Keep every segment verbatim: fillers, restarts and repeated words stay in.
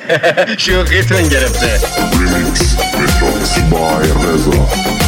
شوخیتون گرفته. ریمیکس متراکس بای رضا.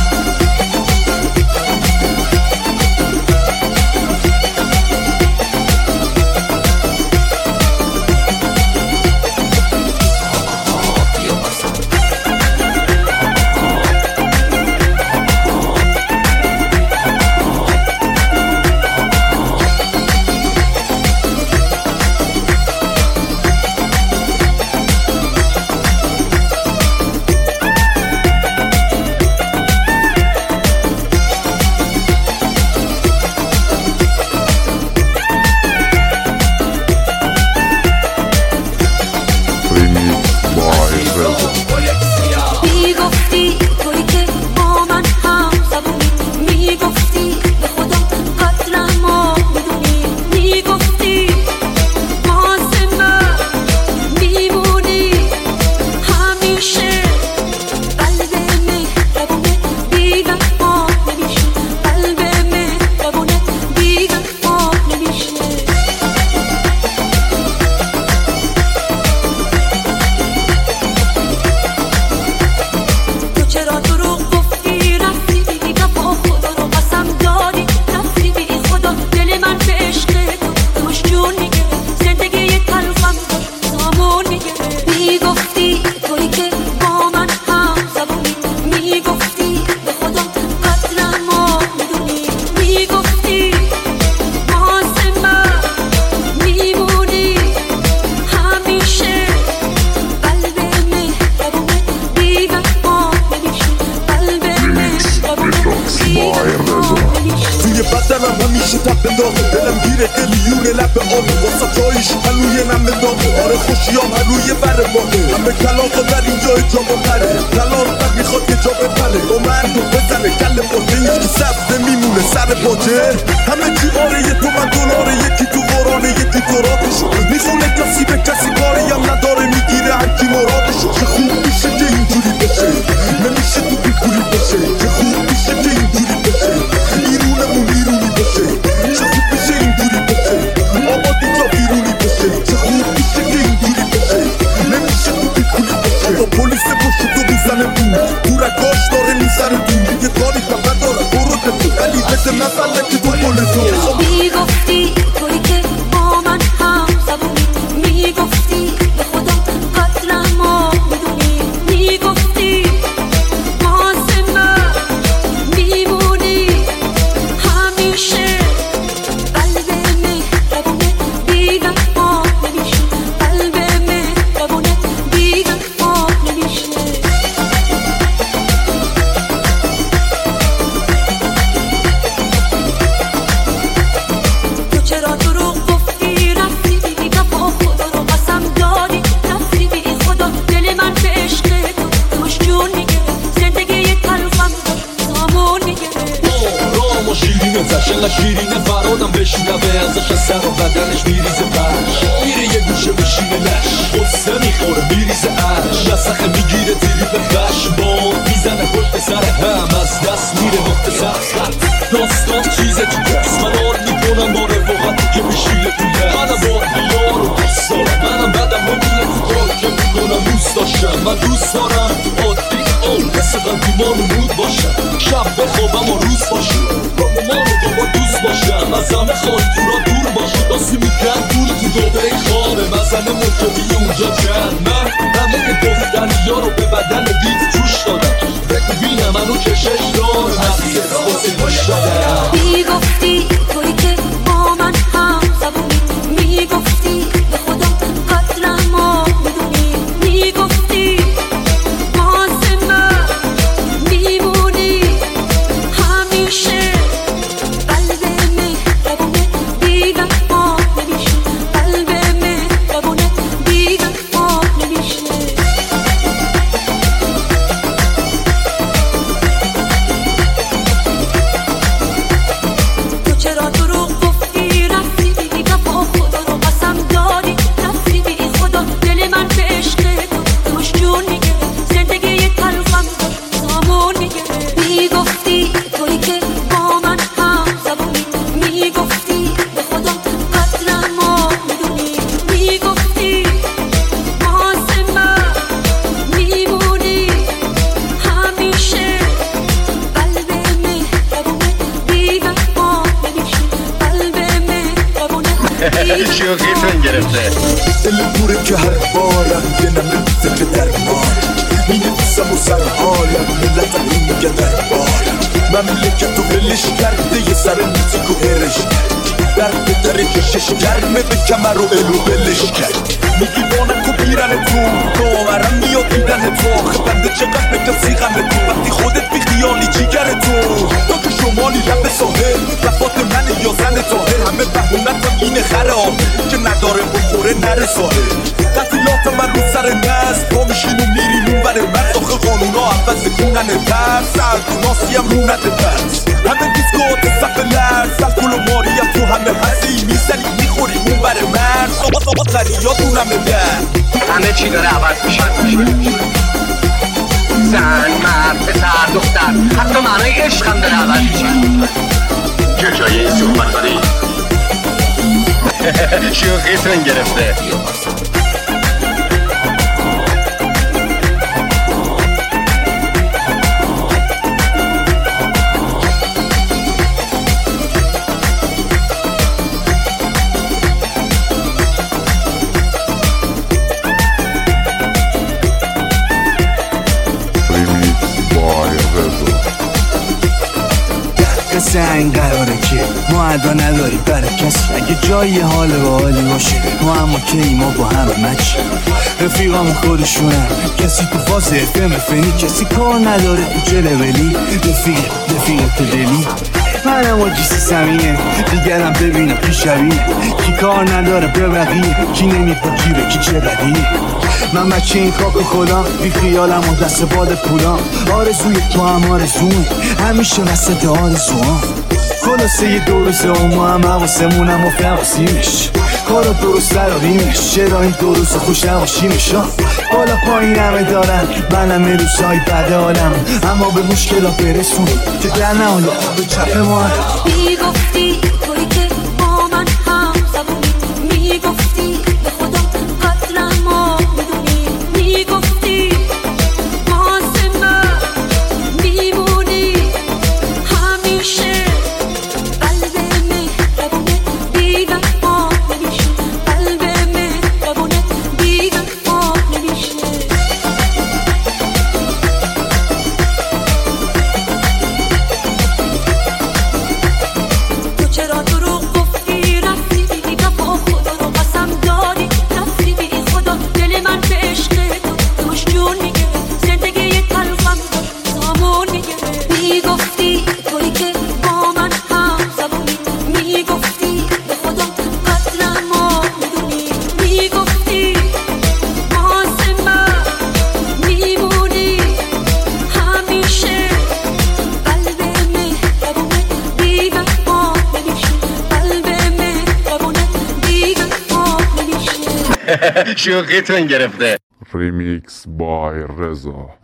توی بدنم همیشه تب بنداغه، دلم گیره قلیونه لب آبه، واسه جایش هلوی نم داغه. آره خوشیام هلوی بر باقه، همه کلاقا در اینجا جا بخره، کلاق بر میخواد یه جا بپره، با مردو بزنه کل باته، هیچ کی سبزه میمونه سر باجه. همه چی آره یه تو من دلاره، یکی تو قرآنه یکی تو راتشو میخونه، کسی به کسی کاری هم نداره، میگیره هرکی مرادشو. چه خوب میشه که اینجوری بشه، نمیشه تو بیکوری بشه، چه خوب میشه که اینجوری بشه، ایرونمون ایرونی بشه، چه خوب میشه اینجوری بشه، آبادی جا بیرونی بشه، چه خوب میشه که اینجوری بشه، نمیشه تو بیکوری بشه. آقا پلیس پشت تو میزنه بود، دورکاش داره میزنه دور، دیگه کاری فقط داره برو دفت، ولی بده نزنه که تو پل تو. میگفتی توی که با من هم زبونی، میگفتی به خدا قدرمو میدونی، میگفتی واسه من میمونی همیشه، قلب مهربونه بی‌وفا نمیشه، قلب مهربونه بی‌وفا نمیشه. تو چرا دروغ گفتی رفتی بی وفا، خدا رو قسم دادی رفتی بی خدا، دل من به عشق تو توش جون میگیره، زندگی تلخم سامون میگیره. رام و شیرینه زشنگ شیرینه فرادم بشنوه ازش، از سر و بدنش میریزه برش، میره یه گوشه بشینه لش، قصه میخوره میریزه عرش، نسخه میگیره تیری به خش، باد میزنه پشت سر هم، از دست میره وقت سر خط. داستان چیزه تو دست من آر میکنم با رفاقت که میشیله تو دست، منم با بیار و دوست دارم، منم بدم همینه تو کار که میکنم دوست داشتم. من دوست دارم عادی اون مثل قدیمان و مود باشم، شب بخوابم و روز باشم، با مامان و بابا دوست باشم، از همه خاطورا دور باشم، داستی میکن دور تو دوبه خوابه مزنه مجابی اونجا جن. من همه گفتنیا رو به بدن بیت جوش دادم، بگو بینم منو کشش داره نفیه واسه گوش دادم. میگفتی توی که با من هم زبونی، میگفتی به خدا قدرمو میدونی، میگفتی واسه من میمونی همیشه، قلب مهربونه بی‌وفا نمیشه، قلب مهربونه بی‌وفا نمیشه. تو چرا دل پوره که هر بارم یه نمه فکر درمان مینویسم و سر حالم ملت هم این میگه دربارم مملکت رو ولش کرده یه سر میتیک و هرش در پدر کشش گرمه به کمر و الو بلش کرد میگی بانک و بیرن تو داورم میاد دیدن تو آخه بنده چقدر بکسی غم تو وقتی خودت بی خیالی جیگر تو تو که شمالی لب ساحل وفات من یا زن طاهر همه بهونتم اینه خره آبه که نداره بخوره نره ساحل قتلات من رو سر نست پا میشین و میرین اون بره مرد آخه قانونا عوض کونن ترس سرکناسی هم رو نده پس همه دیسکات صف لرز الکل و ماریم تو همه هستی میزنی میخوری اون بره مرد آبا آبا قریاتون همه در همه چی داره عوض میشه زن، مرد، پسر، دختر حتی معنای عشق هم داره عوض میشه چه جایی این صحبت داری؟ شوخیتون گرفته قصه این قراره که ما ادا نداری برای کسی اگه جایی حال و حالی باشه ما اما کی ما با هم مچ رفیقامون خودشونن کسی تو فاز افم فنی کسی کار نداره تو جلولی رفیق رفیق تو دلی منم و جیسی سمینه دیگرم ببینم کی شبیه کی کار نداره به بقیه کی نمیپا جیره کی چه بدیه من بچه این خاک و خدا بی خیالم و دست باد پولام آرزوی تو هم آرزومه همیشه وسط آرزوام خلاصه یه دو روزه و ما هم حواسمونم و فواسیمش کارا درست دراریمش چرا این دو روز خوش نباشیمش بالا پایین همه دارن منم یه روزهای بده حالم اما به مشکلات برسون که در نهایت به چپ ما میگفتی توی که با من هم زبونی میگفتی به خدا قدرمو میدونی میگفتی واسه من میمونی همیشه قلب مهربونه بی‌وفا نمیشه قلب مهربونه بی‌وفا نمیشه تو چرا دروغ گفتی رفتی بی وفا خدا رو قسم دادی رفتی بی خدا دل من به عشق تو توش جون میگه زندگی تلخم داشت سامون میگه میگفتی توی که با من هم زبونی میگفتی به خدا قدرمو میدونی میگفتی واسه من میمونی همیشه قلب مهربونه بی‌وفا نمیشه قلب مهربونه بی‌وفا نمیشه شوخیتون گرفته Remix by Reza.